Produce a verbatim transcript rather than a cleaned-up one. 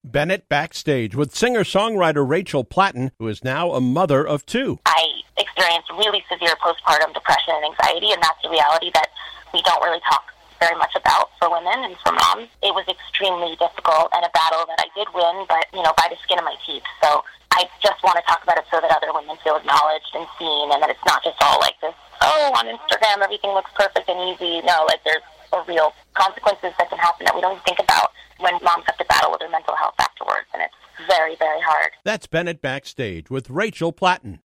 Bennett backstage with singer-songwriter Rachel Platten, who is now a mother of two. I experienced really severe postpartum depression and anxiety, and that's a reality that we don't really talk very much about for women and for moms. It was extremely difficult and a battle that I did win, but, you know, by the skin of my teeth. So I just want to talk about it so that other women feel acknowledged and seen, and that it's not just all like this, oh, on Instagram everything looks perfect and easy. No, like there's a real consequences that can happen that we don't even think about when moms have to battle with their mental health afterwards, and it's very, very hard. That's Bennett backstage with Rachel Platten.